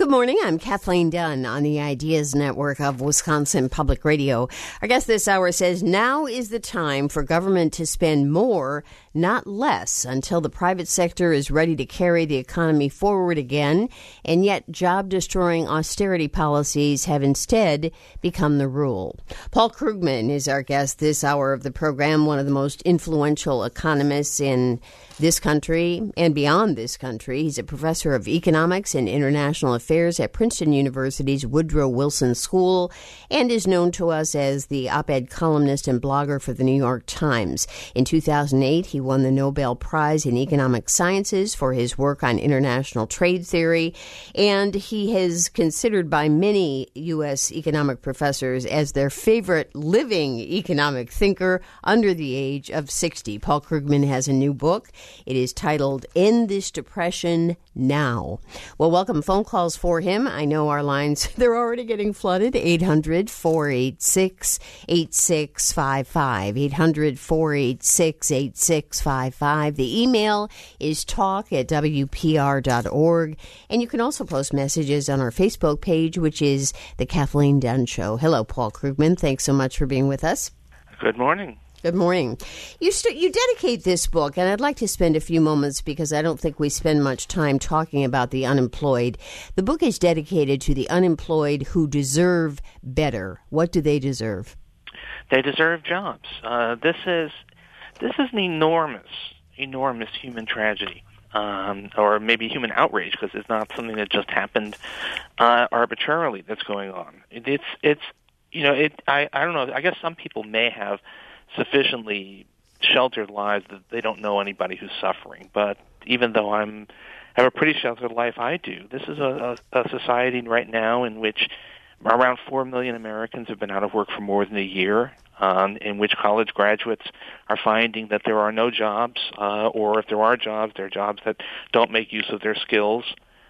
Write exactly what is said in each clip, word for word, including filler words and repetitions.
Good morning. I'm Kathleen Dunn on the Ideas Network of Wisconsin Public Radio. Our guest this hour says now is the time for government to spend more, not less, until the private sector is ready to carry the economy forward again, and yet job-destroying austerity policies have instead become the rule. Paul Krugman is our guest this hour of the program, one of the most influential economists in this country and beyond this country. He's a professor of economics and international affairs at Princeton University's Woodrow Wilson School and is known to us as the op-ed columnist and blogger for the New York Times. In two thousand eight, he won the Nobel Prize in Economic Sciences for his work on international trade theory, and he is considered by many U S economic professors as their favorite living economic thinker under the age of sixty. Paul Krugman has a new book. It is titled End This Depression Now. Well, welcome phone calls for him. I know our lines, they're already getting flooded. eight hundred, four eight six, eight six five five. eight hundred, four eight six, eight six five five. The email is talk at w p r dot org. And you can also post messages on our Facebook page, which is The Kathleen Dunn Show. Hello, Paul Krugman. Thanks so much for being with us. Good morning. Good morning. You st- you dedicate this book, and I'd like to spend a few moments because I don't think we spend much time talking about the unemployed. The book is dedicated to the unemployed who deserve better. What do they deserve? They deserve jobs. Uh, this is this is an enormous, enormous human tragedy, um, or maybe human outrage, because it's not something that just happened uh, arbitrarily that's going on. It, it's it's you know it. I I don't know. I guess some people may have sufficiently sheltered lives that they don't know anybody who's suffering. But even though I'm have a pretty sheltered life, I do. This is a, a, a society right now in which around four million Americans have been out of work for more than a year, um, in which college graduates are finding that there are no jobs, uh, or if there are jobs, they're jobs that don't make use of their skills.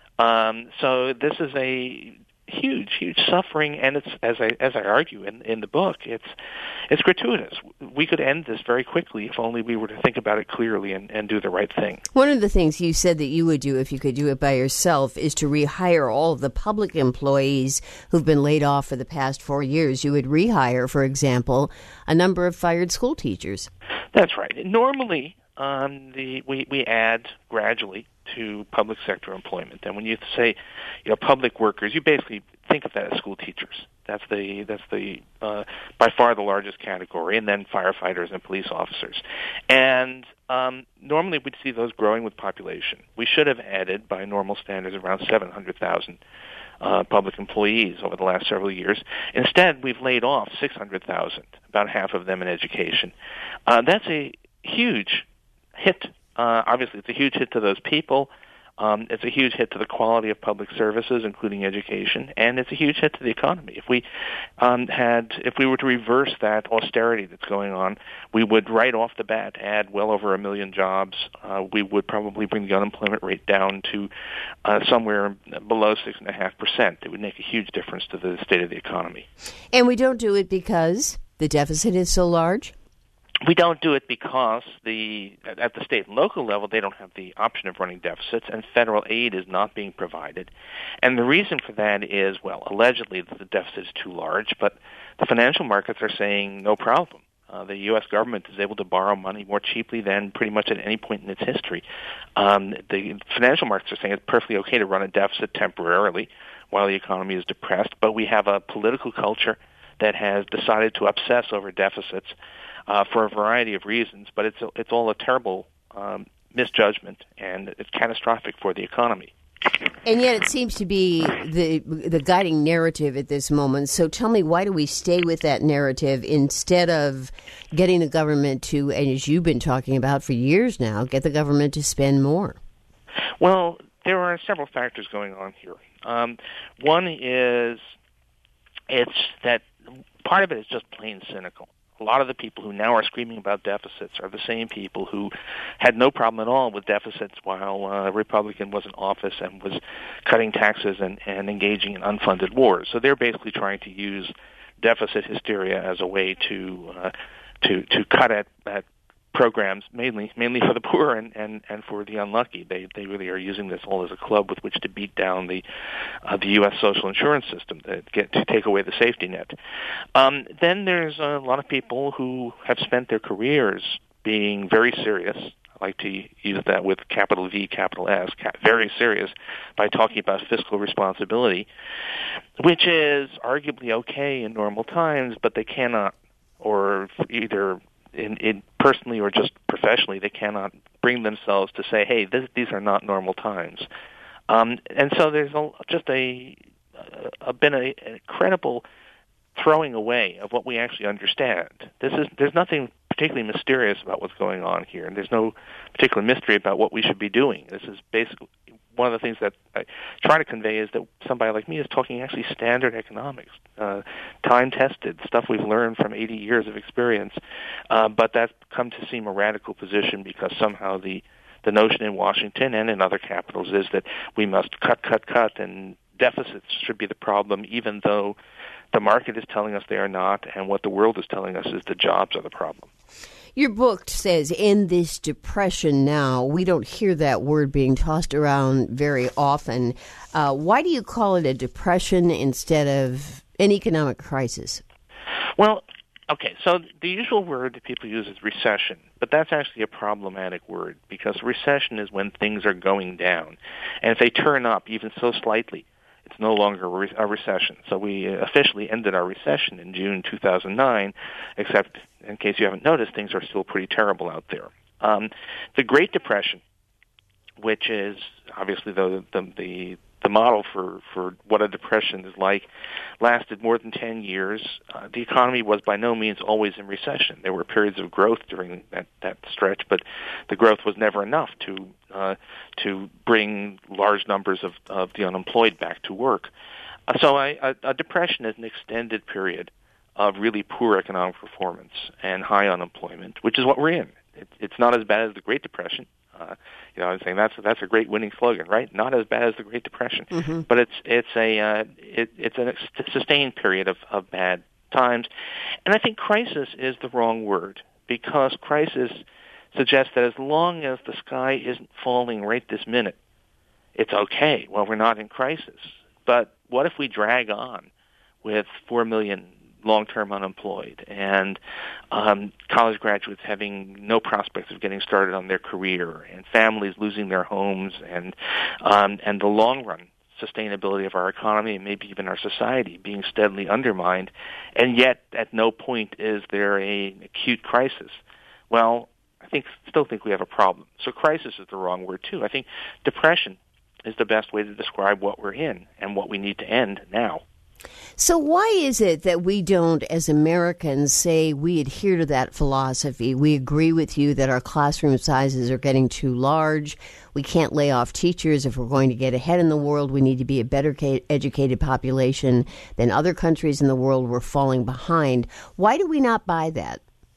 Um, so this is a huge, huge suffering, and it's as I as I argue in, in the book, it's it's gratuitous. We could end this very quickly if only we were to think about it clearly and, and do the right thing. One of the things you said that you would do if you could do it by yourself is to rehire all of the public employees who've been laid off for the past four years. You would rehire, for example, a number of fired school teachers. That's right. Normally, um, the we, we add gradually to public sector employment. And when you say, you know, public workers, you basically think of that as school teachers. That's the that's the uh, by far the largest category, and then firefighters and police officers. And um, normally we'd see those growing with population. We should have added, by normal standards, around seven hundred thousand uh, public employees over the last several years. Instead, we've laid off six hundred thousand, about half of them in education. Uh, that's a huge hit. Uh, obviously, it's a huge hit to those people. Um, it's a huge hit to the quality of public services, including education, and it's a huge hit to the economy. If we um, had, if we were to reverse that austerity that's going on, we would right off the bat add well over a million jobs. Uh, we would probably bring the unemployment rate down to uh, somewhere below six and a half percent. It would make a huge difference to the state of the economy. And we don't do it because the deficit is so large? We don't do it because the at the state and local level, they don't have the option of running deficits, and federal aid is not being provided. And the reason for that is, well, allegedly that the deficit is too large, but the financial markets are saying no problem. Uh, the U S government is able to borrow money more cheaply than pretty much at any point in its history. Um, the financial markets are saying it's perfectly okay to run a deficit temporarily while the economy is depressed, but we have a political culture that has decided to obsess over deficits Uh, for a variety of reasons, but it's it's all a terrible um, misjudgment, and it's catastrophic for the economy. And yet it seems to be the the guiding narrative at this moment. So tell me, why do we stay with that narrative instead of getting the government to, and as you've been talking about for years now, get the government to spend more? Well, there are several factors going on here. Um, one is it's that part of it is just plain cynical. A lot of the people who now are screaming about deficits are the same people who had no problem at all with deficits while uh, a Republican was in office and was cutting taxes and, and engaging in unfunded wars. So they're basically trying to use deficit hysteria as a way to uh, to to cut at, at programs mainly mainly for the poor and, and, and for the unlucky. They they really are using this all as a club with which to beat down the uh, the U S social insurance system to get to take away the safety net. Um, then there's a lot of people who have spent their careers being very serious. I like to use that with capital V, capital S, very serious, by talking about fiscal responsibility, which is arguably okay in normal times, but they cannot, or either in, in personally or just professionally, they cannot bring themselves to say, hey, this, these are not normal times. Um, and so there's a, just a, a been a, an incredible throwing away of what we actually understand. This is there's nothing particularly mysterious about what's going on here, and there's no particular mystery about what we should be doing. This is basically one of the things that I try to convey is that somebody like me is talking actually standard economics, uh, time-tested, stuff we've learned from eighty years of experience, uh, but that's come to seem a radical position because somehow the, the notion in Washington and in other capitals is that we must cut, cut, cut, and deficits should be the problem, even though the market is telling us they are not, and what the world is telling us is the jobs are the problem. Your book says, in this depression now, we don't hear that word being tossed around very often. Uh, why do you call it a depression instead of an economic crisis? Well, okay, so the usual word that people use is recession, but that's actually a problematic word because recession is when things are going down. And if they turn up even so slightly, it's no longer a recession. So we officially ended our recession in June two thousand nine, except in case you haven't noticed, things are still pretty terrible out there. Um, the Great Depression, which is obviously the the the, the model for, for what a depression is like, lasted more than ten years. Uh, the economy was by no means always in recession. There were periods of growth during that, that stretch, but the growth was never enough to uh, to bring large numbers of, of the unemployed back to work. Uh, so I, a, a depression is an extended period of really poor economic performance and high unemployment, which is what we're in. It, it's not as bad as the Great Depression. Uh, you know, I'm saying that's that's a great winning slogan, right? Not as bad as the Great Depression, mm-hmm. but it's it's a uh, it, it's a sustained period of, of bad times, and I think crisis is the wrong word because crisis suggests that as long as the sky isn't falling right this minute, it's okay. Well, we're not in crisis, but what if we drag on with four million long-term unemployed, and um, college graduates having no prospects of getting started on their career, and families losing their homes, and um, and the long-run sustainability of our economy and maybe even our society being steadily undermined, and yet at no point is there a, an acute crisis. Well, I think still think we have a problem. So crisis is the wrong word, too. I think depression is the best way to describe what we're in and what we need to end now. So why is it that we don't, as Americans, say we adhere to that philosophy? We agree with you that our classroom sizes are getting too large. We can't lay off teachers. If we're going to get ahead in the world, we need to be a better educated population than other countries in the world. We're falling behind. Why do we not buy that?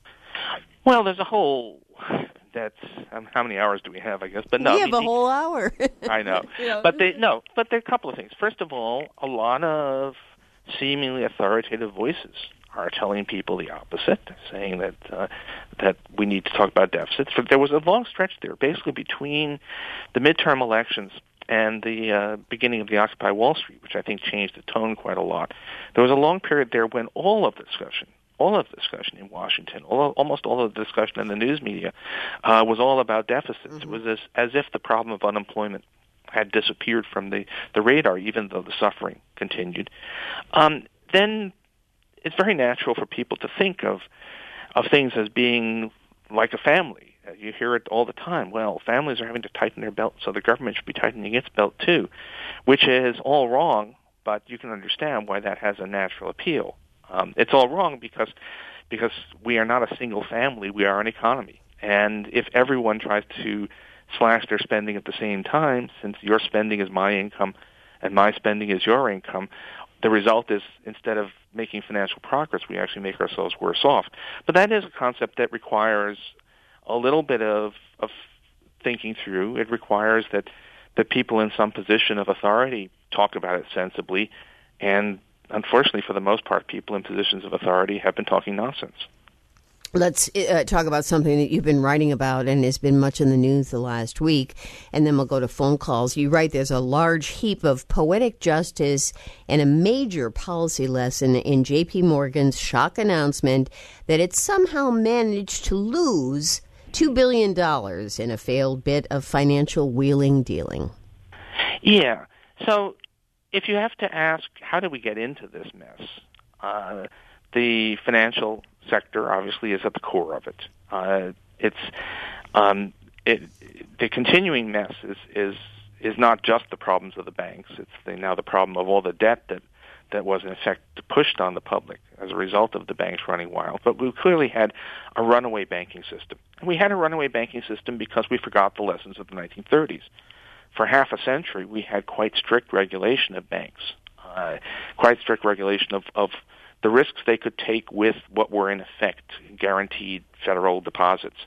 Well, there's a whole... That's um, how many hours do we have? I guess, but no, we have I mean, a whole hour. I know, you know, but they no, but there are a couple of things. First of all, a lot of seemingly authoritative voices are telling people the opposite, saying that uh, that we need to talk about deficits. For there was a long stretch there, basically between the midterm elections and the uh, beginning of the Occupy Wall Street, which I think changed the tone quite a lot. There was a long period there when all of the discussion. All of the discussion in Washington, all, almost all of the discussion in the news media, uh, was all about deficits. Mm-hmm. It was as, as if the problem of unemployment had disappeared from the, the radar, even though the suffering continued. Um, then it's very natural for people to think of of things as being like a family. Uh, you hear it all the time. Well, families are having to tighten their belt, so the government should be tightening its belt too, which is all wrong, but you can understand why that has a natural appeal. Um, it's all wrong because because we are not a single family. We are an economy. And if everyone tries to slash their spending at the same time, since your spending is my income and my spending is your income, the result is instead of making financial progress, we actually make ourselves worse off. But that is a concept that requires a little bit of, of thinking through. It requires that, that people in some position of authority talk about it sensibly, and unfortunately, for the most part, people in positions of authority have been talking nonsense. Let's uh, talk about something that you've been writing about and has been much in the news the last week, and then we'll go to phone calls. You write there's a large heap of poetic justice and a major policy lesson in J P. Morgan's shock announcement that it somehow managed to lose two billion dollars in a failed bit of financial wheeling dealing. Yeah. So if you have to ask, how did we get into this mess? Uh, the financial sector obviously is at the core of it. Uh, it's um, it, the continuing mess is, is is not just the problems of the banks. It's the, now the problem of all the debt that, that was in effect pushed on the public as a result of the banks running wild. But we clearly had a runaway banking system. And we had a runaway banking system because we forgot the lessons of the nineteen thirties. For half a century, we had quite strict regulation of banks, uh, quite strict regulation of, of the risks they could take with what were in effect guaranteed federal deposits.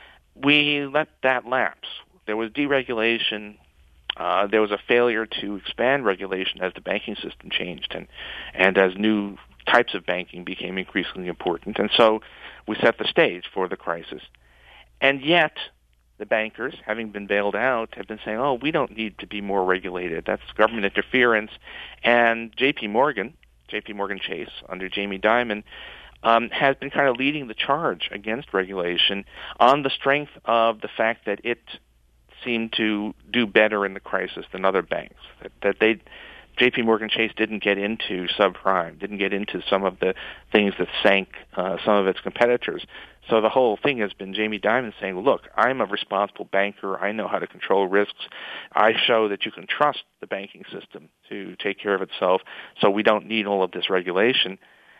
We let that lapse. There was deregulation. Uh, there was a failure to expand regulation as the banking system changed and, and as new types of banking became increasingly important. And so we set the stage for the crisis. And yet, the bankers, having been bailed out, have been saying, oh, we don't need to be more regulated. That's government interference. And J P. Morgan, J P. Morgan Chase, under Jamie Dimon, um, has been kind of leading the charge against regulation on the strength of the fact that it seemed to do better in the crisis than other banks. That, that they, J P. Morgan Chase didn't get into subprime, didn't get into some of the things that sank uh, some of its competitors. So the whole thing has been Jamie Dimon saying, look, I'm a responsible banker. I know how to control risks. I show that you can trust the banking system to take care of itself, so we don't need all of this regulation.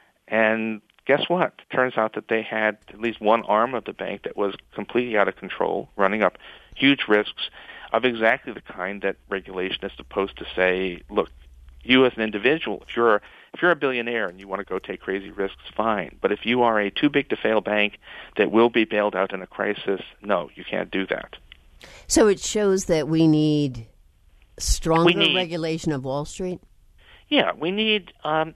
And guess what? Turns out that they had at least one arm of the bank that was completely out of control, running up huge risks of exactly the kind that regulation is supposed to say, look, you as an individual, if you're if you're a billionaire and you want to go take crazy risks, fine. But if you are a too big to fail bank that will be bailed out in a crisis, no, you can't do that. So it shows that we need stronger we need, regulation of Wall Street? Yeah, we need um,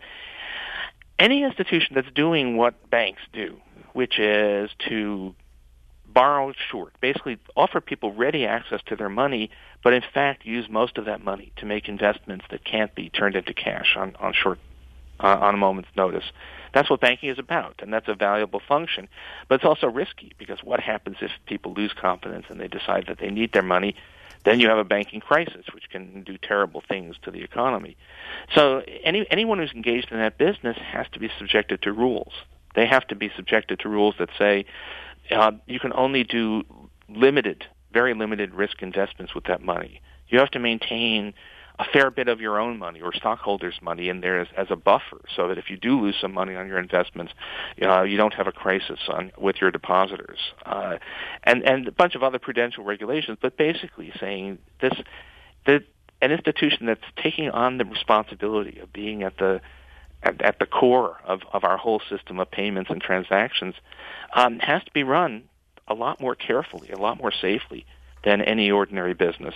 any institution that's doing what banks do, which is to borrow short, basically offer people ready access to their money, but in fact use most of that money to make investments that can't be turned into cash on, on short uh, on a moment's notice. That's what banking is about, and that's a valuable function. But it's also risky, because what happens if people lose confidence and they decide that they need their money? Then you have a banking crisis, which can do terrible things to the economy. So any anyone who's engaged in that business has to be subjected to rules. They have to be subjected to rules that say uh, you can only do limited, very limited risk investments with that money. You have to maintain a fair bit of your own money or stockholders' money in there as, as a buffer, so that if you do lose some money on your investments, uh, you don't have a crisis on with your depositors, uh, and and a bunch of other prudential regulations. But basically saying this, that an institution that's taking on the responsibility of being at the at, at the core of, of our whole system of payments and transactions um, has to be run a lot more carefully, a lot more safely than any ordinary business.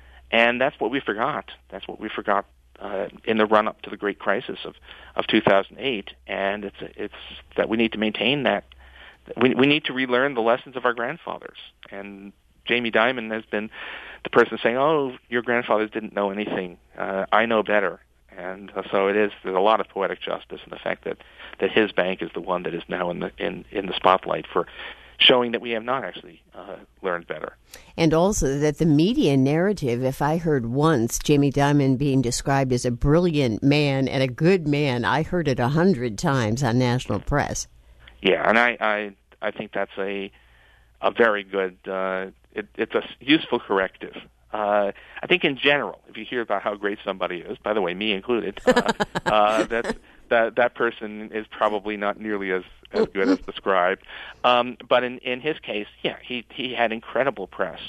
And that's what we forgot. That's what we forgot uh, in the run-up to the great crisis of, of two thousand eight. And it's it's that we need to maintain that. We we need to relearn the lessons of our grandfathers. And Jamie Dimon has been the person saying, "Oh, your grandfathers didn't know anything. Uh, I know better." And uh, so it is. There's a lot of poetic justice in the fact that, that his bank is the one that is now in the in, in the spotlight for showing that we have not actually uh, learned better. And also that the media narrative, if I heard once Jamie Dimon being described as a brilliant man and a good man, I heard it a hundred times on national press. Yeah, and I, I, I think that's a a very good, uh, it, it's a useful corrective. Uh, I think in general, if you hear about how great somebody is, by the way, me included, uh, uh, that's, that that person is probably not nearly as, as good as described. Um, but in, in his case, yeah, he, he had incredible press.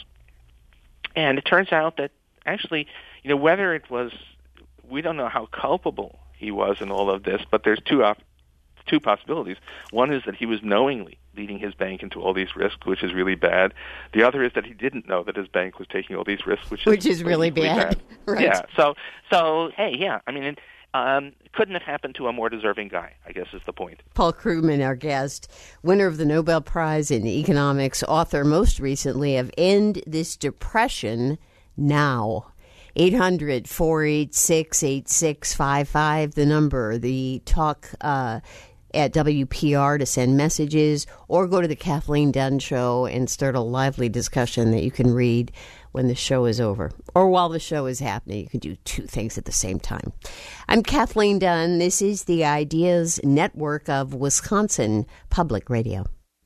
And it turns out that actually, you know, whether it was, we don't know how culpable he was in all of this, but there's two op- two possibilities. One is that he was knowingly leading his bank into all these risks, which is really bad. The other is that he didn't know that his bank was taking all these risks, which is, which is really, really bad. bad. Right. Yeah. So, so hey, yeah. I mean, um, couldn't have happened to a more deserving guy, I guess is the point. Paul Krugman, our guest, winner of the Nobel Prize in Economics, author most recently of End This Depression Now. eight hundred, four eight six, eight six five five, the number, the talk uh, at W P R to send messages, or go to the Kathleen Dunn Show and start a lively discussion that you can read when the show is over. Or while the show is happening, you can do two things at the same time. I'm Kathleen Dunn. This is the Ideas Network of Wisconsin Public Radio.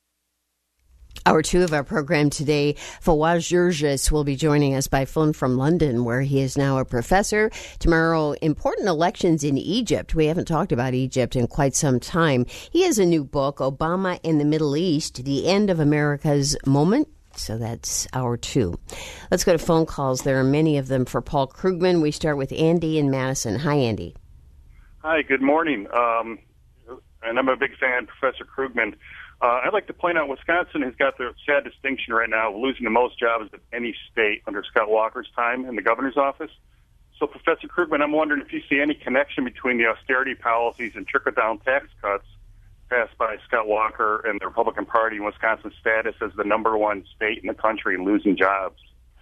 Hour two of our program today, Fawaz Gerges will be joining us by phone from London, where he is now a professor. Tomorrow, important elections in Egypt. We haven't talked about Egypt in quite some time. He has a new book, Obama in the Middle East, The End of America's Moment. So that's hour two. Let's go to phone calls. There are many of them for Paul Krugman. We start with Andy in Madison. Hi, Andy. Hi, good morning. Um, and I'm a big fan of Professor Krugman. Uh, I'd like to point out Wisconsin has got the sad distinction right now of losing the most jobs of any state under Scott Walker's time in the governor's office. So, Professor Krugman, I'm wondering if you see any connection between the austerity policies and trickle-down tax cuts passed by Scott Walker and the Republican Party and Wisconsin's status as the number one state in the country in losing jobs.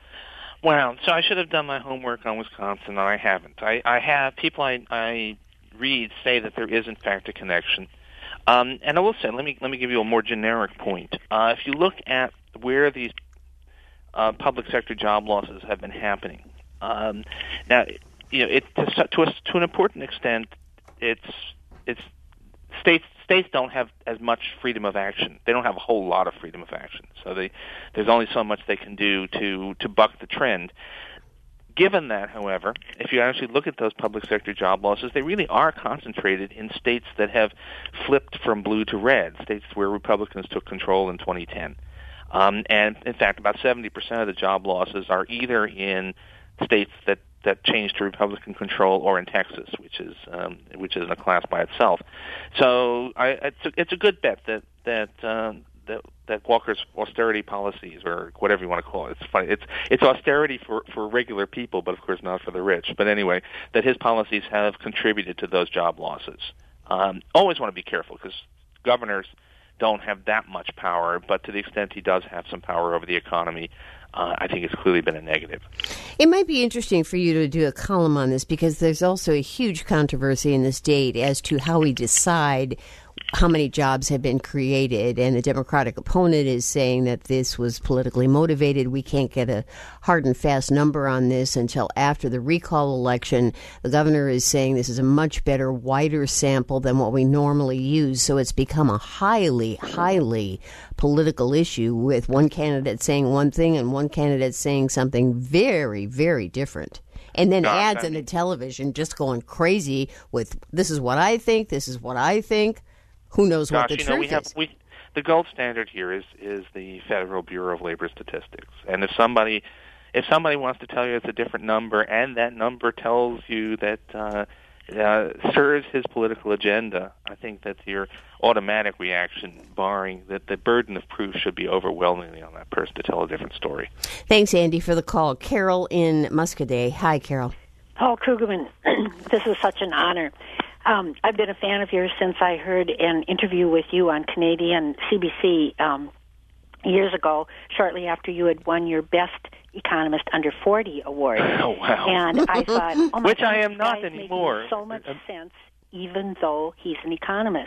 Wow. So I should have done my homework on Wisconsin, and I haven't. I, I have people I, I read say that there is, in fact, a connection. Um, and I will say, let me let me give you a more generic point. Uh, if you look at where these uh, public sector job losses have been happening, um, now you know it to, to, a, to an important extent, it's it's states states don't have as much freedom of action. They don't have a whole lot of freedom of action. So they, there's only so much they can do to to buck the trend. Given that, however, if you actually look at those public sector job losses, they really are concentrated in states that have flipped from blue to red, states where Republicans took control in twenty ten. Um, and, in fact, about seventy percent of the job losses are either in states that, that changed to Republican control or in Texas, which is um, which is in a class by itself. So I, it's, a, it's a good bet that that um, that that Walker's austerity policies, or whatever you want to call it, it's funny. It's it's austerity for, for regular people, but of course not for the rich. But anyway, that his policies have contributed to those job losses. Um, always want to be careful because governors don't have that much power, but to the extent he does have some power over the economy, uh, I think it's clearly been a negative. It might be interesting for you to do a column on this because there's also a huge controversy in the state as to how we decide how many jobs have been created, and the Democratic opponent is saying that this was politically motivated. We can't get a hard and fast number on this until after the recall election. The governor is saying this is a much better, wider sample than what we normally use, so it's become a highly, highly political issue with one candidate saying one thing and one candidate saying something very, very different. And then Gosh, ads I on the mean, television just going crazy with, this is what I think, this is what I think. Who knows Gosh, what the you truth know, we have, is? we, the gold standard here is, is the Federal Bureau of Labor Statistics. And if somebody if somebody wants to tell you it's a different number, and that number tells you that uh, uh, serves his political agenda, I think that your automatic reaction, barring that the burden of proof, should be overwhelmingly on that person to tell a different story. Thanks, Andy, for the call. Carol in Muscadet. Hi, Carol. Paul Krugman, this is such an honor. Um, I've been a fan of yours since I heard an interview with you on Canadian C B C um, years ago, shortly after you had won your Best Economist Under forty award. Oh, wow. And I thought, oh my Which God, I am not this guy's anymore. making so much sense, even though he's an economist.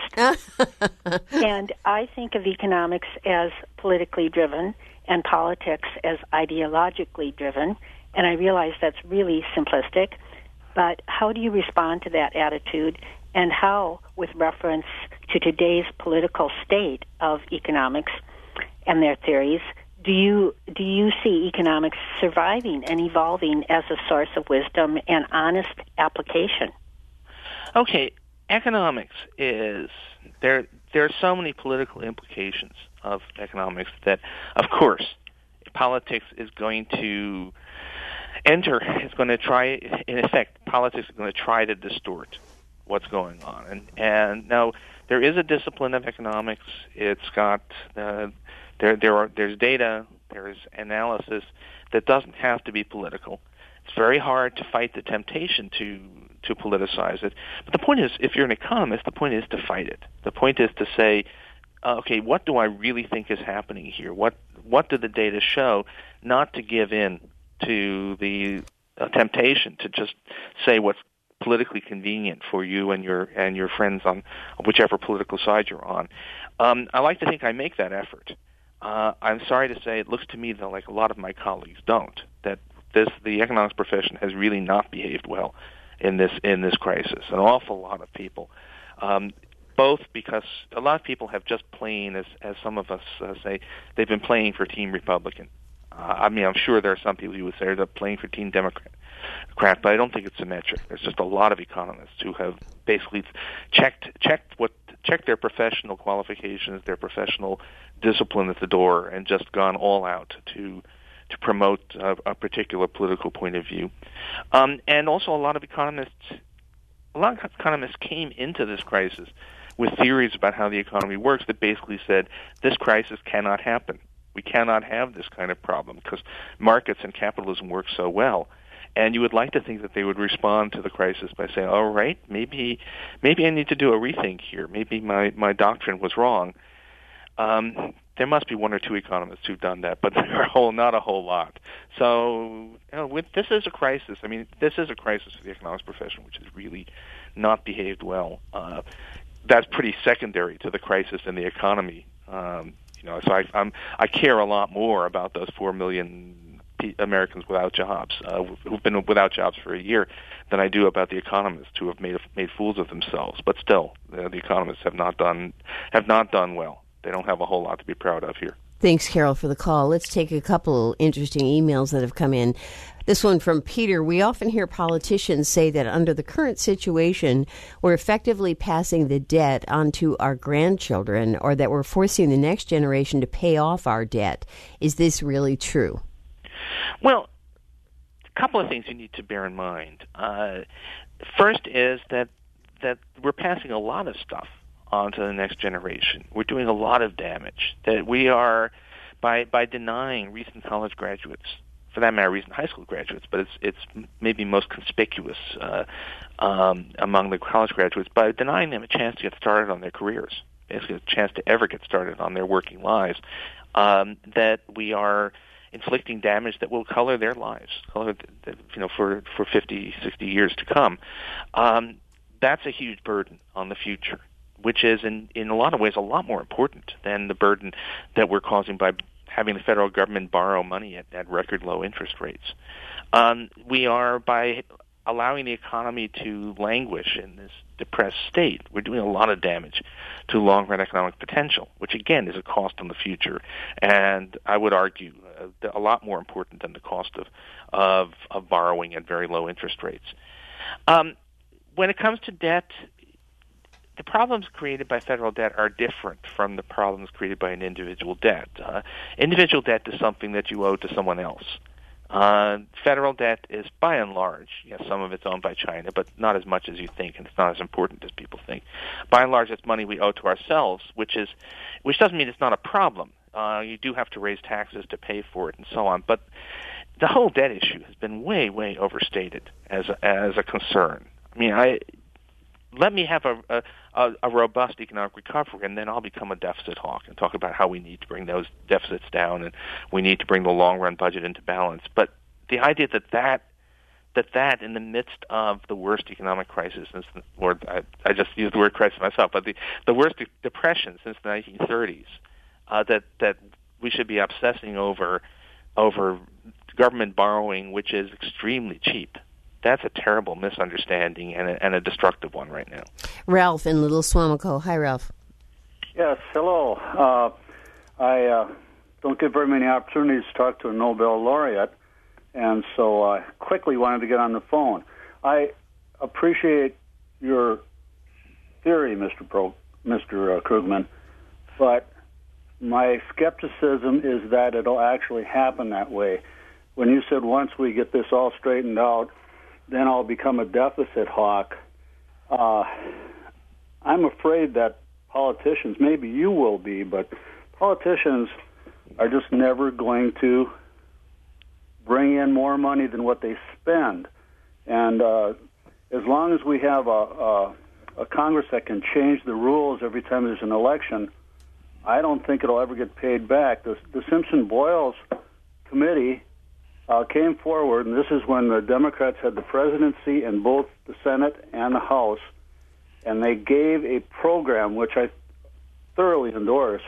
And I think of economics as politically driven and politics as ideologically driven, and I realize that's really simplistic. But how do you respond to that attitude, and how, with reference to today's political state of economics and their theories, do you do you see economics surviving and evolving as a source of wisdom and honest application? Okay, economics is there. There are so many political implications of economics that, of course, politics is going to enter. Is going to try, in effect, politics is going to try to distort what's going on. And and now there is a discipline of economics. It's got uh, there there are there's data, there's analysis that doesn't have to be political. It's very hard to fight the temptation to to politicize it. But the point is, if you're an economist, the point is to fight it. The point is to say, uh, okay, what do I really think is happening here? What what do the data show? Not to give in to the uh, temptation to just say what's politically convenient for you and your and your friends on whichever political side you're on. Um, I like to think I make that effort. Uh, I'm sorry to say, it looks to me that like a lot of my colleagues don't. That this the economics profession has really not behaved well in this in this crisis. An awful lot of people, um, both because a lot of people have just plain, as as some of us uh, say, they've been playing for Team Republican. Uh, I mean, I'm sure there are some people who would say they're playing for Team Democrat, but I don't think it's symmetric. There's just a lot of economists who have basically checked checked what checked their professional qualifications, their professional discipline at the door, and just gone all out to to promote a, a particular political point of view. Um, and also, a lot of economists, a lot of economists came into this crisis with theories about how the economy works that basically said this crisis cannot happen. We cannot have this kind of problem because markets and capitalism work so well. And you would like to think that they would respond to the crisis by saying, all right, maybe maybe I need to do a rethink here. Maybe my, my doctrine was wrong. Um, there must be one or two economists who've done that, but there are a whole, not a whole lot. So you know, with, this is a crisis. I mean, this is a crisis for the economics profession, which has really not behaved well. Uh, that's pretty secondary to the crisis in the economy. Um, you know, so I, I'm, I care a lot more about those four million Americans without jobs, uh, who've been without jobs for a year, than I do about the economists who have made made fools of themselves. But still, the, the economists have not done have not done well. They don't have a whole lot to be proud of here. Thanks, Carol, for the call. Let's take a couple interesting emails that have come in. This one from Peter. We often hear politicians say that under the current situation, we're effectively passing the debt onto our grandchildren, or that we're forcing the next generation to pay off our debt. Is this really true? Well, a couple of things you need to bear in mind. Uh, first is that that we're passing a lot of stuff onto the next generation. We're doing a lot of damage. That we are, by by denying recent college graduates, for that matter, recent high school graduates, but it's it's maybe most conspicuous uh, um, among the college graduates, by denying them a chance to get started on their careers, basically a chance to ever get started on their working lives, um, that we are inflicting damage that will color their lives, color the, the, you know, for for fifty, sixty years to come. Um, that's a huge burden on the future, which is in, in a lot of ways a lot more important than the burden that we're causing by having the federal government borrow money at, at record low interest rates. Um, we are, by allowing the economy to languish in this depressed state, we're doing a lot of damage to long-run economic potential, which again is a cost on the future, and I would argue uh, a lot more important than the cost of, of, of borrowing at very low interest rates. Um, when it comes to debt, the problems created by federal debt are different from the problems created by an individual debt. Uh, individual debt is something that you owe to someone else. Uh, federal debt is, by and large, yes, some of it's owned by China, but not as much as you think, and it's not as important as people think. By and large, it's money we owe to ourselves, which is, which doesn't mean it's not a problem. Uh, you do have to raise taxes to pay for it, and so on. But the whole debt issue has been way, way overstated as a, as a concern. I mean, I. Let me have a, a, a robust economic recovery, and then I'll become a deficit hawk and talk about how we need to bring those deficits down and we need to bring the long-run budget into balance. But the idea that that, that, that in the midst of the worst economic crisis since, the, or I, I just used the word crisis myself, but the, the worst depression since the nineteen thirties, uh, that, that we should be obsessing over, over government borrowing, which is extremely cheap. That's a terrible misunderstanding and a, and a destructive one right now. Ralph in Little Swamico. Hi, Ralph. Yes, hello. Uh, I uh, don't get very many opportunities to talk to a Nobel laureate, and so I quickly wanted to get on the phone. I appreciate your theory, Mister Pro, Mister Uh, Krugman, but my skepticism is that it'll actually happen that way. When you said once we get this all straightened out, then I'll become a deficit hawk. uh, I'm afraid that politicians, maybe you will be, but politicians are just never going to bring in more money than what they spend. And uh, as long as we have a, a, a Congress that can change the rules every time there's an election, I don't think it'll ever get paid back. The, the Simpson-Boyles committee uh, came forward, and this is when the Democrats had the presidency in both the Senate and the House, and they gave a program which I thoroughly endorsed,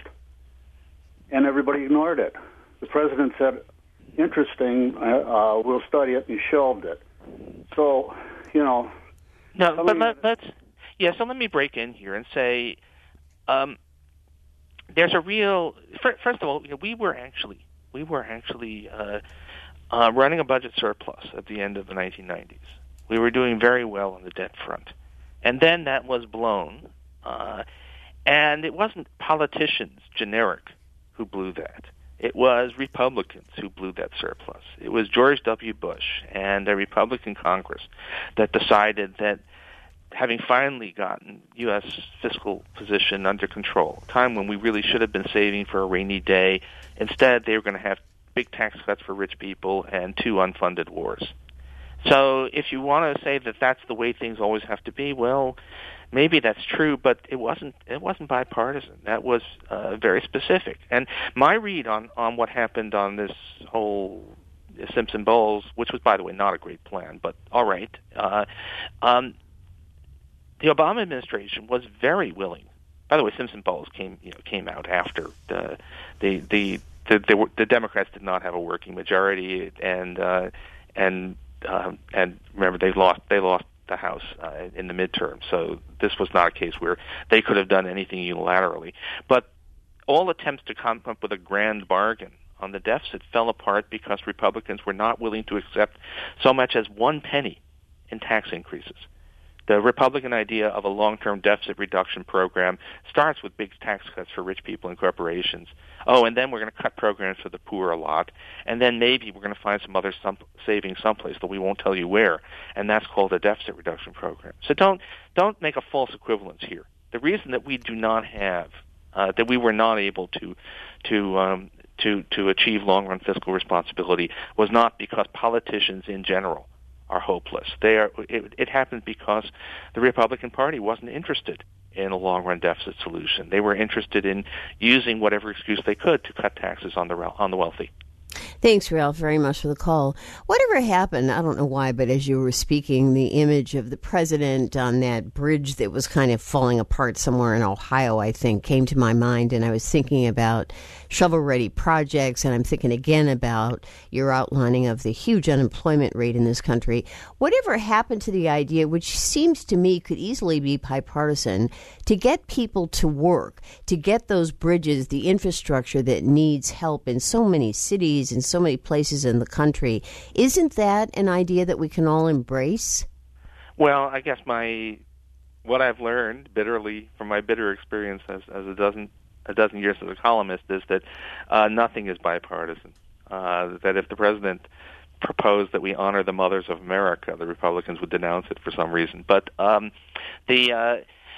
and everybody ignored it. The president said, interesting, uh, uh, we'll study it, and he shelved it. So, you know... No, but let, let's... Yeah, so let me break in here and say... Um, There's a real. First of all, you know, we were actually we were actually uh, uh, running a budget surplus at the end of the nineteen nineties. We were doing very well on the debt front, and then that was blown. Uh, and it wasn't politicians, generic, who blew that. It was Republicans who blew that surplus. It was George W. Bush and a Republican Congress that decided that, having finally gotten U S fiscal position under control, a time when we really should have been saving for a rainy day, instead they were going to have big tax cuts for rich people and two unfunded wars. So if you want to say that that's the way things always have to be, well, maybe that's true, but it wasn't it wasn't bipartisan. That was uh, very specific. And my read on, on what happened on this whole Simpson-Bowles, which was, by the way, not a great plan, but all right, uh, um, the Obama administration was very willing. By the way, Simpson-Bowles came, you know, came out after the the the the, the, the Democrats did not have a working majority, and uh, and um, and remember they lost they lost the House uh, in the midterm. So this was not a case where they could have done anything unilaterally. But all attempts to come up with a grand bargain on the deficit fell apart because Republicans were not willing to accept so much as one penny in tax increases. The Republican idea of a long-term deficit reduction program starts with big tax cuts for rich people and corporations. Oh, and then we're going to cut programs for the poor a lot, and then maybe we're going to find some other some savings someplace, but we won't tell you where, and that's called a deficit reduction program. So don't don't make a false equivalence here. The reason that we do not have uh, that we were not able to to um, to to achieve long-run fiscal responsibility was not because politicians in general are hopeless. They are. It, it happened because the Republican Party wasn't interested in a long-run deficit solution. They were interested in using whatever excuse they could to cut taxes on the on the wealthy. Thanks, Ralph, very much for the call. Whatever happened, I don't know why, but as you were speaking, the image of the president on that bridge that was kind of falling apart somewhere in Ohio, I think, came to my mind. And I was thinking about shovel-ready projects, and I'm thinking again about your outlining of the huge unemployment rate in this country. Whatever happened to the idea, which seems to me could easily be bipartisan, to get people to work, to get those bridges, the infrastructure that needs help in so many cities and so many places in the country. Isn't that an idea that we can all embrace? Well, I guess my what I've learned bitterly from my bitter experience as, as a dozen a dozen years as a columnist is that uh, nothing is bipartisan. Uh, that if the president proposed that we honor the mothers of America, the Republicans would denounce it for some reason. But um, the uh,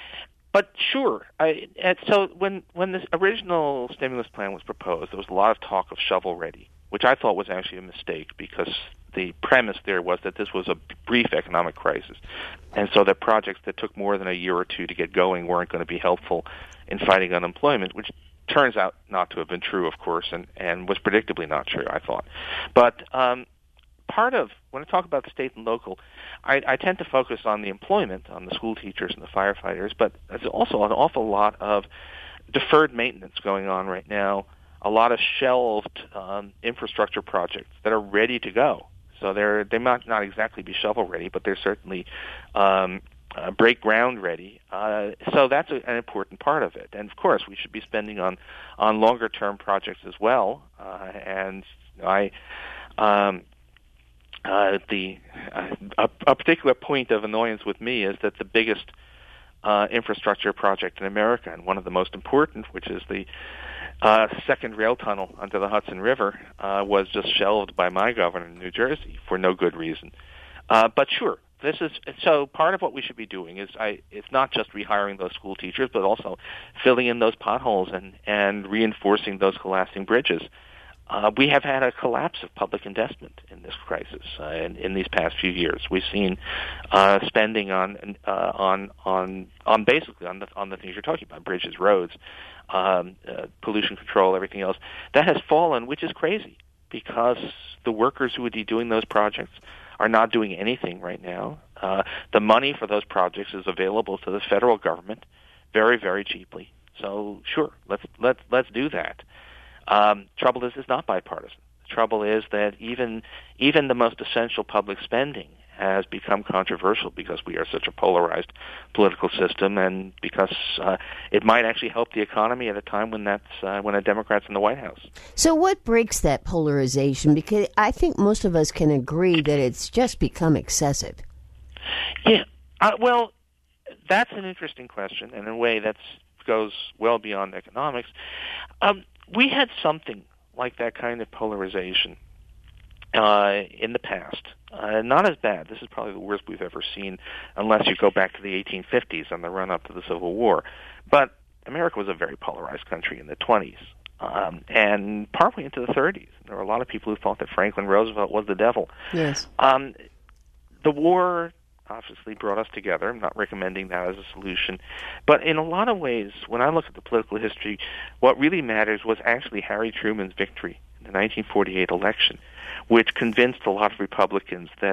But sure, I, and so when when this original stimulus plan was proposed, there was a lot of talk of shovel-ready, which I thought was actually a mistake because the premise there was that this was a brief economic crisis, and so that projects that took more than a year or two to get going weren't going to be helpful in fighting unemployment, which turns out not to have been true, of course, and, and was predictably not true, I thought. But um, part of, when I talk about the state and local, I, I tend to focus on the employment, on the school teachers and the firefighters, but there's also an awful lot of deferred maintenance going on right now, a lot of shelved um, infrastructure projects that are ready to go. So they're they might not exactly be shovel-ready, but they're certainly um, uh, break ground ready. Uh, so that's a, an important part of it. And, of course, we should be spending on, on longer-term projects as well. Uh, and I... Um, Uh, the uh, a, a particular point of annoyance with me is that the biggest uh, infrastructure project in America, and one of the most important, which is the uh, second rail tunnel under the Hudson River, uh, was just shelved by my governor in New Jersey for no good reason. Uh, but sure, This is so part of what we should be doing is I, it's not just rehiring those school teachers, but also filling in those potholes and, and reinforcing those collapsing bridges. Uh, we have had a collapse of public investment in this crisis uh, in, in these past few years. We've seen uh, spending on uh, on on on basically on the on the things you're talking about, bridges, roads, um, uh, pollution control, everything else. That has fallen, which is crazy because the workers who would be doing those projects are not doing anything right now. Uh, the money for those projects is available to the federal government very, very cheaply. So sure, let's let's let's do that. Um, trouble is, it's not bipartisan. The trouble is that even even the most essential public spending has become controversial because we are such a polarized political system, and because uh, it might actually help the economy at a time when that's uh, when a Democrat's in the White House. So what breaks that polarization? Because I think most of us can agree that it's just become excessive. Yeah, uh, well, that's an interesting question, and in a way that goes well beyond economics. Um, we had something like that kind of polarization uh, in the past. Uh, not as bad. This is probably the worst we've ever seen, unless you go back to the eighteen fifties and the run-up to the Civil War. But America was a very polarized country in the twenties, um, and partway into the thirties. There were a lot of people who thought that Franklin Roosevelt was the devil. Yes. Um, the war obviously brought us together. I'm not recommending that as a solution. But in a lot of ways, when I look at the political history, what really matters was actually Harry Truman's victory in the nineteen forty-eight election, which convinced a lot of Republicans that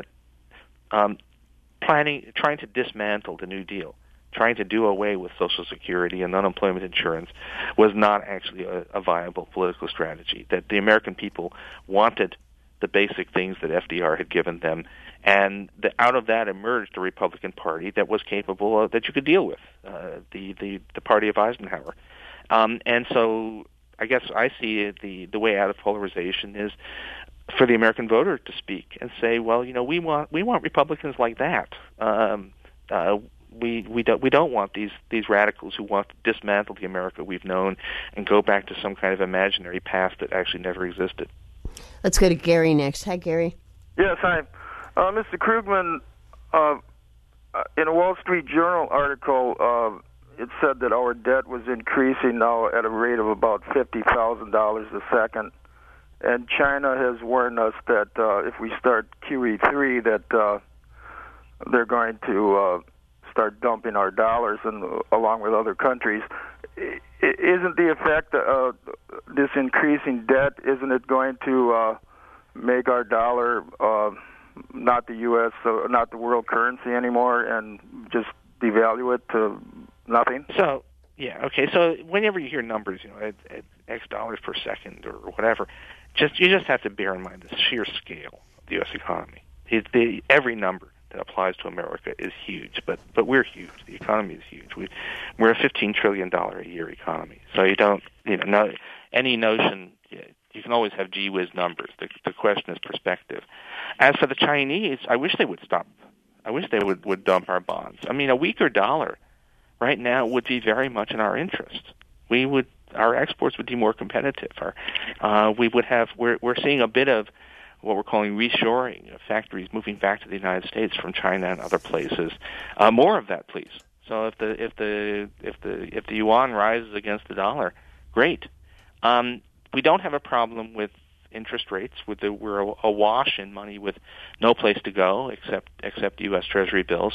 um, planning, trying to dismantle the New Deal, trying to do away with Social Security and unemployment insurance was not actually a, a viable political strategy, that the American people wanted the basic things that F D R had given them, and the, out of that emerged a Republican Party that was capable of, that you could deal with, uh, the, the, the party of Eisenhower. Um, and so I guess I see the, the way out of polarization is for the American voter to speak and say, well, you know, we want we want Republicans like that. Um, uh, we we don't we don't want these these radicals who want to dismantle the America we've known and go back to some kind of imaginary past that actually never existed. Let's go to Gary next. Hi, Gary. Yes, hi, uh, Mister Krugman. Uh, in a Wall Street Journal article, uh, it said that our debt was increasing now at a rate of about fifty thousand dollars a second. And China has warned us that uh, if we start Q E three, that uh, they're going to uh, start dumping our dollars, and along with other countries. I, isn't the effect of uh, this increasing debt? Isn't it going to uh, make our dollar uh, not the U S, uh, not the world currency anymore, and just devalue it to nothing? So. Yeah, okay, so whenever you hear numbers, you know, at, at X dollars per second or whatever, just you just have to bear in mind the sheer scale of the U S economy. It, the, every number that applies to America is huge, but, but we're huge. The economy is huge. We, we're a fifteen trillion dollars a year economy. So you don't, you know, no, any notion, you can always have gee whiz numbers. The, the question is perspective. As for the Chinese, I wish they would stop. I wish they would, would dump our bonds. I mean, a weaker dollar right now would be very much in our interest. We would, our exports would be more competitive. Our, uh, we would have, we're, we're seeing a bit of what we're calling reshoring of factories moving back to the United States from China and other places. Uh, more of that, please. So if the if the if the if the yuan rises against the dollar, great. Um, we don't have a problem with interest rates. With the, we're awash in money with no place to go except except U S Treasury bills.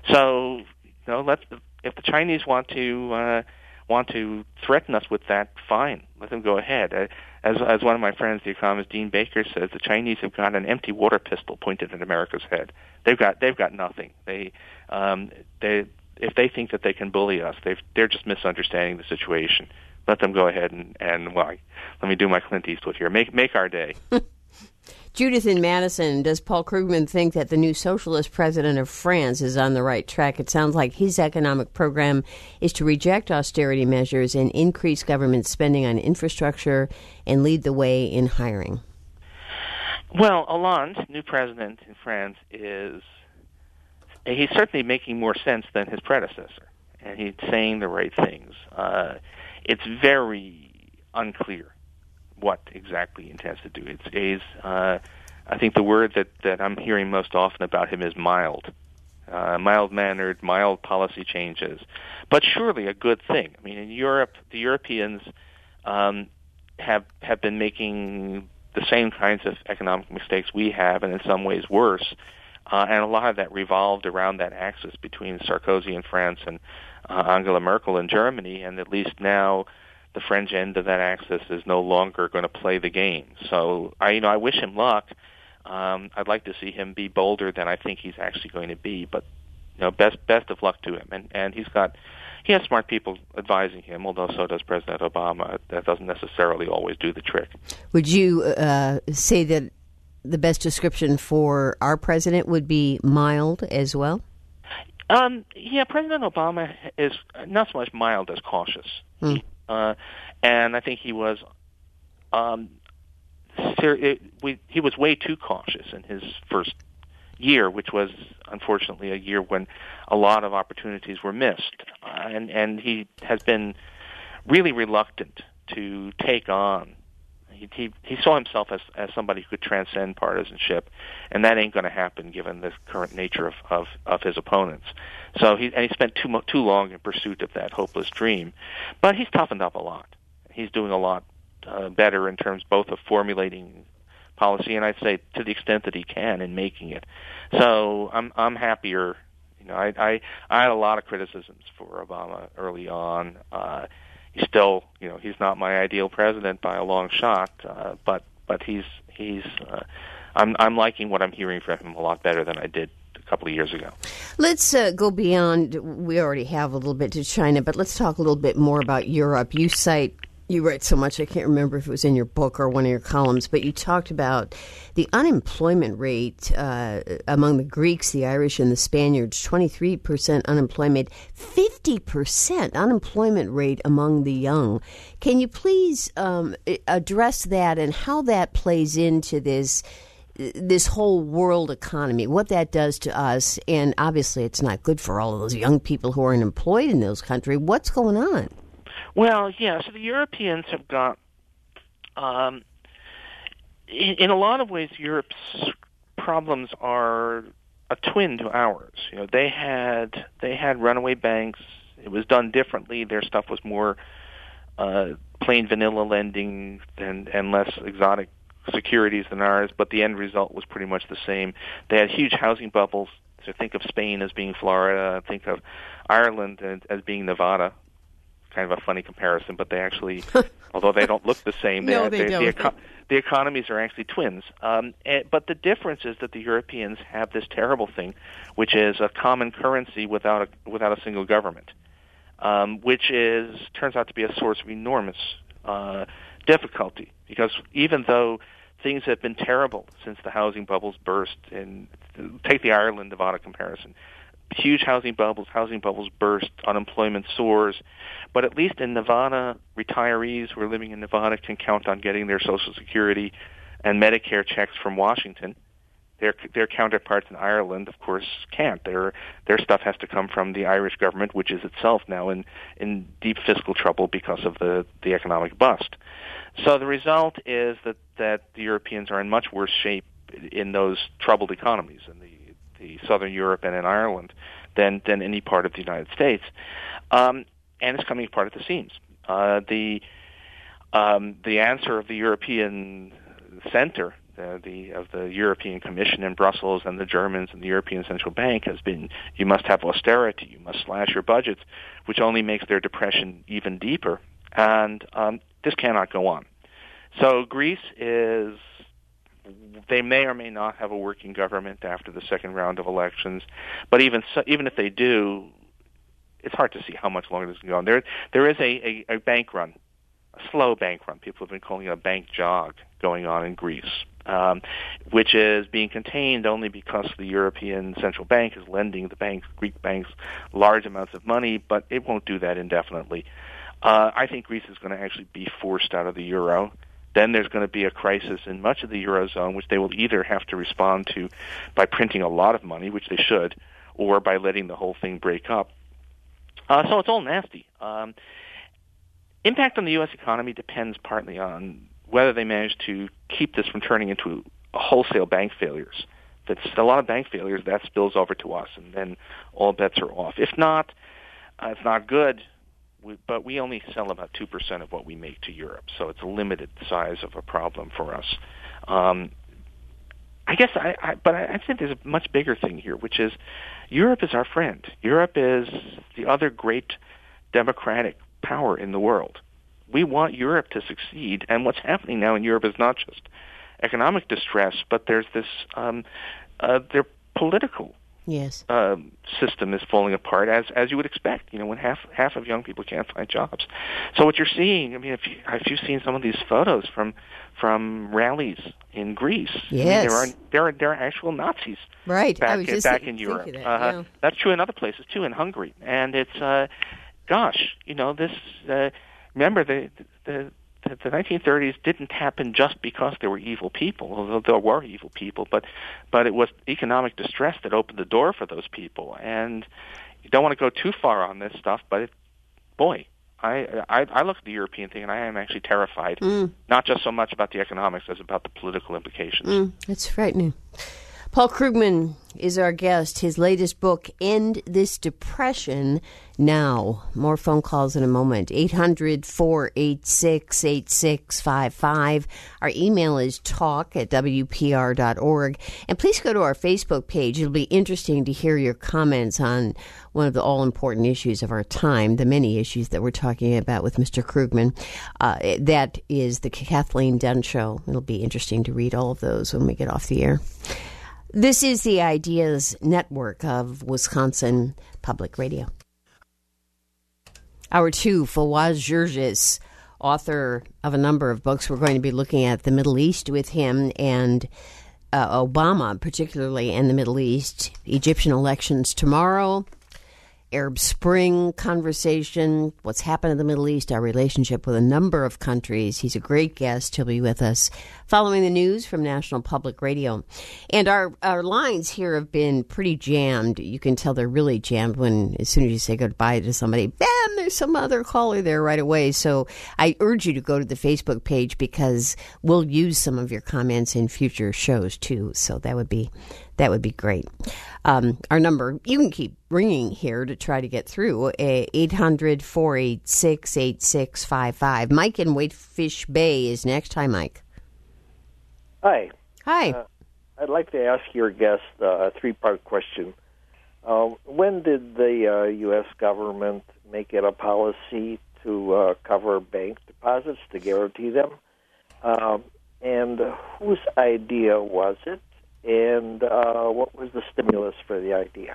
So you know, let's. If the Chinese want to uh, want to threaten us with that, fine. Let them go ahead. Uh, as as one of my friends, the economist Dean Baker, says, the Chinese have got an empty water pistol pointed at America's head. They've got they've got nothing. They um, they if they think that they can bully us, they've they're just misunderstanding the situation. Let them go ahead and and well, let me do my Clint Eastwood here. Make make our day. Judith in Madison, does Paul Krugman think that the new socialist president of France is on the right track? It sounds like his economic program is to reject austerity measures and increase government spending on infrastructure and lead the way in hiring. Well, Hollande, new president in France, is he's certainly making more sense than his predecessor, and he's saying the right things. Uh, it's very unclear what exactly he intends to do. It's, it's uh, I think the word that, that I'm hearing most often about him is mild. uh, mild-mannered, mild policy changes, but surely a good thing. I mean, in Europe, the Europeans um, have have been making the same kinds of economic mistakes we have, and in some ways worse. Uh, and a lot of that revolved around that axis between Sarkozy in France and uh, Angela Merkel in Germany, and at least now the French end of that axis is no longer going to play the game. So I, you know, I wish him luck. Um, I'd like to see him be bolder than I think he's actually going to be. But you know, best best of luck to him. And and he's got he has smart people advising him, although so does President Obama. That doesn't necessarily always do the trick. Would you uh, say that the best description for our president would be mild as well? Um, yeah, President Obama is not so much mild as cautious. Hmm. Uh, and I think he was um, ser- it, we, he was way too cautious in his first year, which was unfortunately a year when a lot of opportunities were missed. Uh, and, and he has been really reluctant to take on. He, he, he saw himself as, as somebody who could transcend partisanship, and that ain't going to happen given the current nature of, of, of his opponents. So he and he spent too mo- too long in pursuit of that hopeless dream, but he's toughened up a lot. He's doing a lot uh, better in terms both of formulating policy and I'd say to the extent that he can in making it. So I'm I'm happier. You know, I I, I had a lot of criticisms for Obama early on. Uh, he's still, you know, he's not my ideal president by a long shot, uh, but but he's he's uh, I'm I'm liking what I'm hearing from him a lot better than I did a couple of years ago. Let's uh, go beyond, we already have a little bit to China, but let's talk a little bit more about Europe. You cite, you write so much, I can't remember if it was in your book or one of your columns, but you talked about the unemployment rate uh, among the Greeks, the Irish, and the Spaniards, twenty-three percent unemployment, fifty percent unemployment rate among the young. Can you please um, address that and how that plays into this this whole world economy, what that does to us? And obviously it's not good for all of those young people who are unemployed in those countries. What's going on? Well, yeah, so the Europeans have got, um, in, in a lot of ways, Europe's problems are a twin to ours. You know, they had they had runaway banks. It was done differently. Their stuff was more uh, plain vanilla lending and, and less exotic securities than ours, but the end result was pretty much the same. They had huge housing bubbles. So think of Spain as being Florida. Think of Ireland as, as being Nevada. Kind of a funny comparison, but they actually, although they don't look the same, they, no, they, they don't. The, eco- the economies are actually twins. Um, and, but the difference is that the Europeans have this terrible thing, which is a common currency without a, without a single government, um, which is turns out to be a source of enormous uh, difficulty. Because even though things have been terrible since the housing bubbles burst, and take the Ireland-Nevada comparison, huge housing bubbles, housing bubbles burst, unemployment soars, but at least in Nevada, retirees who are living in Nevada can count on getting their Social Security and Medicare checks from Washington. Their their counterparts in Ireland, of course, can't. Their their stuff has to come from the Irish government, which is itself now in, in deep fiscal trouble because of the, the economic bust. So the result is that, that the Europeans are in much worse shape in those troubled economies in the, the Southern Europe and in Ireland than, than any part of the United States. Um, and it's coming apart at the seams. Uh, the um, the answer of the European Center, uh, the of the European Commission in Brussels and the Germans and the European Central Bank has been, you must have austerity, you must slash your budgets, which only makes their depression even deeper. And um, this cannot go on. So Greece is, they may or may not have a working government after the second round of elections, but even so, even if they do, it's hard to see how much longer this can go on. There, there is a, a, a bank run, a slow bank run. People have been calling it a bank jog going on in Greece, um, which is being contained only because the European Central Bank is lending the banks, Greek banks, large amounts of money, but it won't do that indefinitely. Uh, I think Greece is going to actually be forced out of the euro. Then there's going to be a crisis in much of the Eurozone, which they will either have to respond to by printing a lot of money, which they should, or by letting the whole thing break up. Uh, so it's all nasty. Um, impact on the U S economy depends partly on whether they manage to keep this from turning into wholesale bank failures. it's a lot of bank failures, that spills over to us, and then all bets are off. If not, uh, it's not good. We, but we only sell about two percent of what we make to Europe, so it's a limited size of a problem for us. Um, I guess, I, I but I, I think there's a much bigger thing here, which is Europe is our friend. Europe is the other great democratic power in the world. We want Europe to succeed, and what's happening now in Europe is not just economic distress, but there's this, um, uh, their political Yes. Uh, system is falling apart, as as you would expect. You know, when half half of young people can't find jobs. So what you're seeing, I mean, if you, if you've seen some of these photos from from rallies in Greece, yes, I mean, there are there are there are actual Nazis, right? Back, I was just back in Europe. that, uh, yeah. That's true in other places too, in Hungary. And it's, uh, gosh, you know, this. Uh, remember the the. The nineteen thirties didn't happen just because there were evil people, although there were evil people, but but it was economic distress that opened the door for those people. And you don't want to go too far on this stuff, but it, boy, I, I I look at the European thing and I am actually terrified, mm. not just so much about the economics as about the political implications. Mm, it's frightening. Paul Krugman is our guest. His latest book, End This Depression Now. More phone calls in a moment. eight hundred, four eight six, eight six five five. Our email is talk at w p r dot org. And please go to our Facebook page. It'll be interesting to hear your comments on one of the all-important issues of our time, the many issues that we're talking about with Mister Krugman. Uh, that is the Kathleen Dunn Show. It'll be interesting to read all of those when we get off the air. This is the Ideas Network of Wisconsin Public Radio. Hour two, Fawaz Gerges, author of a number of books. We're going to be looking at the Middle East with him and uh, Obama, particularly, and the Middle East. Egyptian elections tomorrow. Arab Spring conversation, what's happened in the Middle East, our relationship with a number of countries. He's a great guest. He'll be with us following the news from National Public Radio. And our, our lines here have been pretty jammed. You can tell they're really jammed when, as soon as you say goodbye to somebody, bam, there's some other caller there right away. So I urge you to go to the Facebook page because we'll use some of your comments in future shows too. So that would be That would be great. Um, our number, you can keep ringing here to try to get through, eight hundred, four eight six, eight six five five. Mike in Whitefish Bay is next. Hi, Mike. Hi. Hi. Uh, I'd like to ask your guest uh, a three-part question. Uh, when did the uh, U S government make it a policy to uh, cover bank deposits, to guarantee them? Um, and whose idea was it? And uh, what was the stimulus for the idea?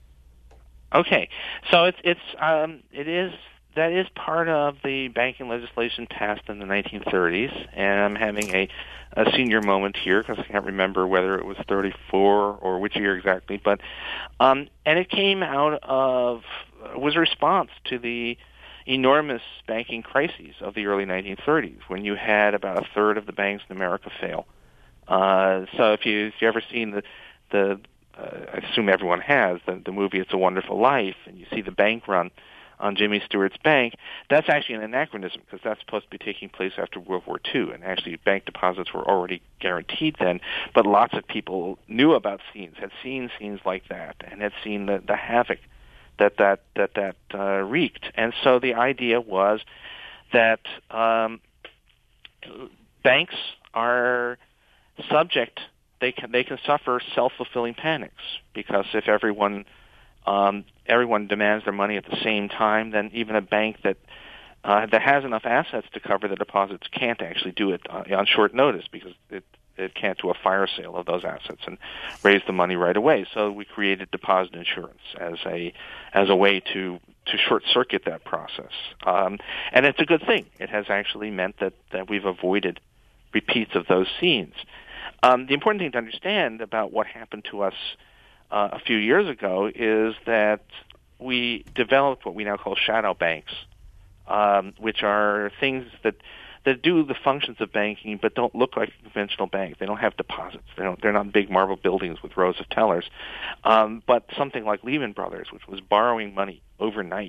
Okay, so it's it's um, it is that is part of the banking legislation passed in the nineteen thirties, and I'm having a, a senior moment here because I can't remember whether it was thirty-four or which year exactly, but um, and it came out of was a response to the enormous banking crises of the early nineteen thirties when you had about a third of the banks in America fail. Uh, so if you if you ever seen the the uh, I assume everyone has the the movie It's a Wonderful Life, and you see the bank run on Jimmy Stewart's bank, that's actually an anachronism because that's supposed to be taking place after World War Two, and actually bank deposits were already guaranteed then. But lots of people knew about scenes, had seen scenes like that, and had seen the the havoc that that that that uh, wreaked. And so the idea was that um, banks are subject, they can they can suffer self-fulfilling panics because if everyone um, everyone demands their money at the same time, then even a bank that uh, that has enough assets to cover the deposits can't actually do it uh, on short notice because it it can't do a fire sale of those assets and raise the money right away. So we created deposit insurance as a as a way to to short circuit that process, um, and it's a good thing. It has actually meant that that we've avoided repeats of those scenes. Um, the important thing to understand about what happened to us uh, a few years ago is that we developed what we now call shadow banks, um, which are things that that do the functions of banking but don't look like a conventional bank. They don't have deposits. They don't, they're not big marble buildings with rows of tellers. Um, but something like Lehman Brothers, which was borrowing money overnight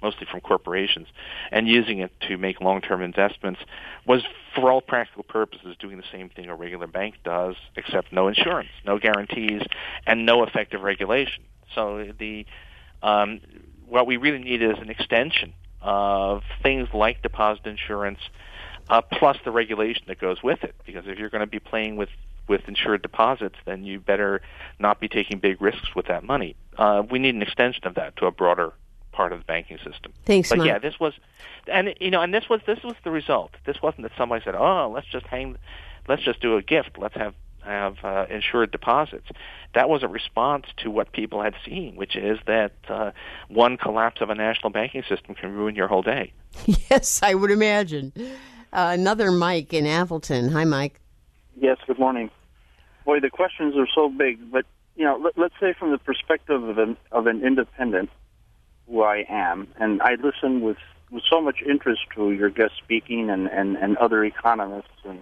mostly from corporations, and using it to make long-term investments was, for all practical purposes, doing the same thing a regular bank does, except no insurance, no guarantees, and no effective regulation. So the um, what we really need is an extension of things like deposit insurance, uh, plus the regulation that goes with it. Because if you're going to be playing with, with insured deposits, then you better not be taking big risks with that money. Uh, we need an extension of that to a broader part of the banking system. Thanks, but Mike. yeah, this was, and you know, and this was this was the result. This wasn't that somebody said, "Oh, let's just hang, let's just do a gift. Let's have have uh, insured deposits." That was a response to what people had seen, which is that uh, one collapse of a national banking system can ruin your whole day. Yes, I would imagine. Uh, another Mike in Appleton. Hi, Mike. Yes, good morning. Boy, the questions are so big, but you know, let, let's say from the perspective of an of an independent, who I am, and I listen with, with so much interest to your guest speaking and, and, and other economists. And,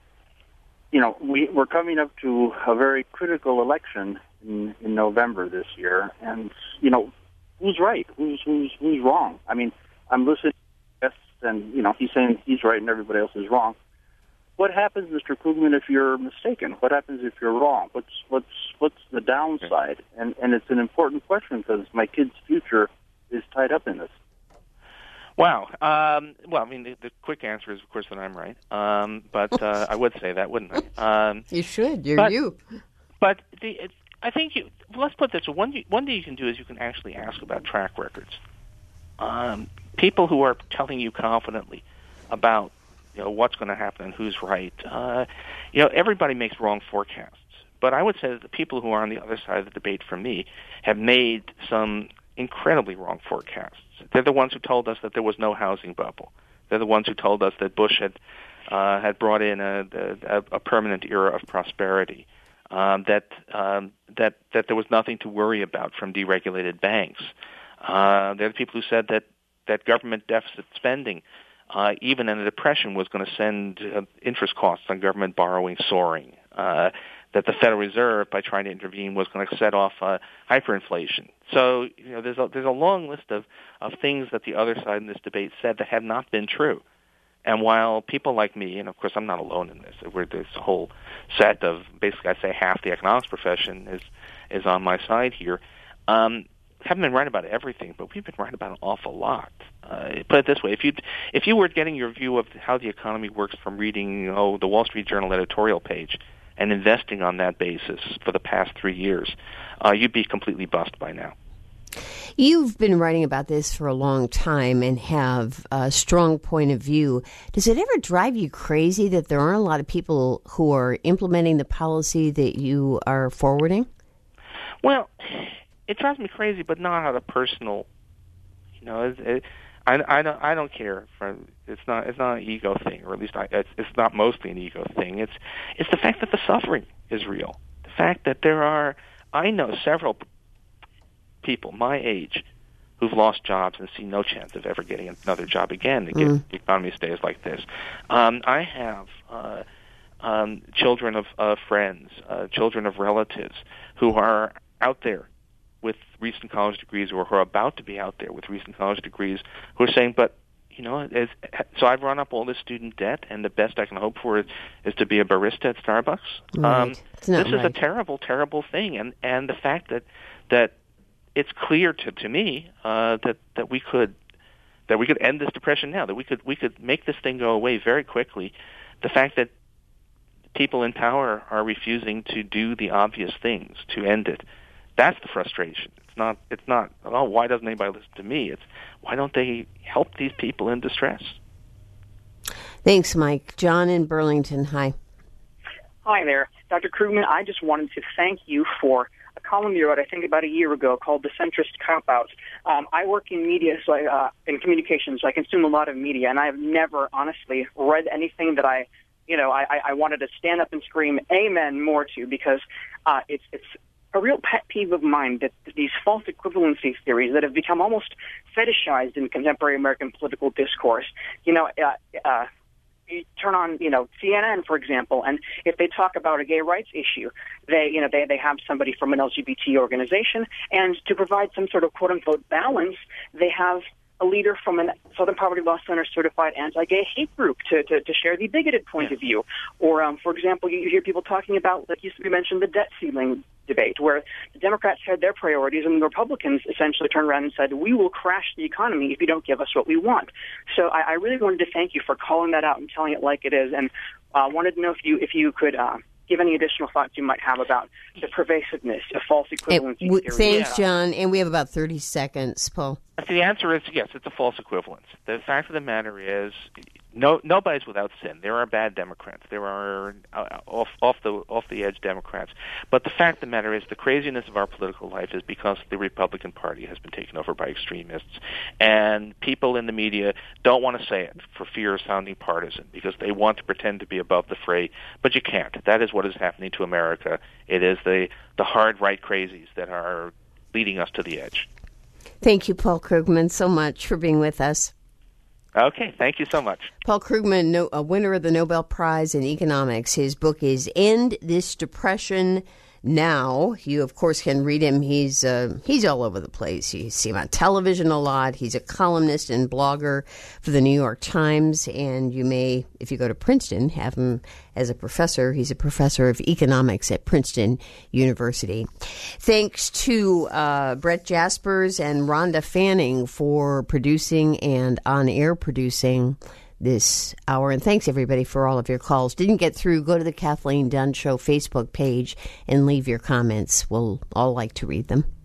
you know, we, we're coming up to a very critical election in, in November this year. And, you know, who's right? Who's, who's, who's wrong? I mean, I'm listening to guests and, you know, he's saying he's right and everybody else is wrong. What happens, Mister Krugman, if you're mistaken? What happens if you're wrong? What's, what's, what's the downside? And, and it's an important question because my kid's future is tied up in this. Wow. Um, well, I mean, the, the quick answer is, of course, that I'm right. Um, but uh, I would say that, wouldn't I? Um, you should. You're but, you. But the, it, I think you. Let's put this. One one thing you can do is you can actually ask about track records. Um, people who are telling you confidently about you know what's going to happen and who's right. Uh, you know, everybody makes wrong forecasts. But I would say that the people who are on the other side of the debate from me have made some incredibly wrong forecasts. They're the ones who told us that there was no housing bubble. They're the ones who told us that Bush had uh, had brought in a, a, a permanent era of prosperity. Um, that um, that that there was nothing to worry about from deregulated banks. Uh, they're the people who said that that government deficit spending, uh, even in a depression, was going to send uh, interest costs on government borrowing soaring. Uh, that the Federal Reserve, by trying to intervene, was going to set off uh, hyperinflation. So, you know, there's a, there's a long list of, of things that the other side in this debate said that have not been true. And while people like me, and of course I'm not alone in this, we're, there's a whole set of, basically I'd say half the economics profession is is on my side here, um, haven't been right about everything, but we've been right about an awful lot. Uh, put it this way, if you if you were getting your view of how the economy works from reading, oh, the Wall Street Journal editorial page, and investing on that basis for the past three years, uh, you'd be completely bust by now. You've been writing about this for a long time and have a strong point of view. Does it ever drive you crazy that there aren't a lot of people who are implementing the policy that you are forwarding? Well, it drives me crazy, but not out of personal, you know, it, it, I, I don't I don't care. For, it's not it's not an ego thing, or at least I, it's, it's not mostly an ego thing. It's it's the fact that the suffering is real. The fact that there are, I know several people my age who've lost jobs and see no chance of ever getting another job again to get mm. the economy stays like this. Um, I have uh, um, children of uh, friends, uh, children of relatives who are out there with recent college degrees, or who are about to be out there with recent college degrees, who are saying, but, you know, as, so I've run up all this student debt, and the best I can hope for is, is to be a barista at Starbucks. Right. Um, this right. is a terrible, terrible thing, and, and the fact that that it's clear to, to me uh, that that we could that we could end this depression now, that we could we could make this thing go away very quickly. The fact that people in power are refusing to do the obvious things to end it. That's the frustration. It's not. It's not. Oh, why doesn't anybody listen to me? It's why don't they help these people in distress? Thanks, Mike. John in Burlington. Hi. Hi there, Doctor Krugman. I just wanted to thank you for a column you wrote, I think, about a year ago called "The Centrist Cop-Out." Um, I work in media, so I, uh, in communications, so I consume a lot of media, and I have never, honestly, read anything that I, you know, I, I wanted to stand up and scream "Amen" more to, because uh, it's it's. a real pet peeve of mine that these false equivalency theories that have become almost fetishized in contemporary American political discourse. You know, uh, uh, you turn on, you know, C N N, for example, and if they talk about a gay rights issue, they, you know, they, they have somebody from an L G B T organization, and to provide some sort of quote-unquote balance, they have a leader from a Southern Poverty Law Center certified anti-gay hate group to, to, to share the bigoted point yeah. of view. Or, um, for example, you hear people talking about, like you mentioned, the debt ceiling debate, where the Democrats had their priorities and the Republicans essentially turned around and said, we will crash the economy if you don't give us what we want. So I, I really wanted to thank you for calling that out and telling it like it is, and uh, wanted to know if you if you could uh, give any additional thoughts you might have about the pervasiveness of false equivalency w- theory. Thanks, Yeah. John. And we have about thirty seconds, Paul. The answer is yes, it's a false equivalence. The fact of the matter is, no, nobody's without sin. There are bad Democrats. There are uh, off, off the off the edge Democrats. But the fact of the matter is, the craziness of our political life is because the Republican Party has been taken over by extremists, and people in the media don't want to say it for fear of sounding partisan because they want to pretend to be above the fray. But you can't. That is what is happening to America. It is the the hard right crazies that are leading us to the edge. Thank you, Paul Krugman, so much for being with us. Okay, thank you so much. Paul Krugman, no, a winner of the Nobel Prize in Economics. His book is End This Depression Now. You, of course, can read him. He's uh, he's all over the place. You see him on television a lot. He's a columnist and blogger for the New York Times. And you may, if you go to Princeton, have him as a professor. He's a professor of economics at Princeton University. Thanks to uh, Brett Jaspers and Rhonda Fanning for producing and on-air producing this hour. And thanks, everybody, for all of your calls. Didn't get through, go to the Kathleen Dunn Show Facebook page and leave your comments. We'll all like to read them.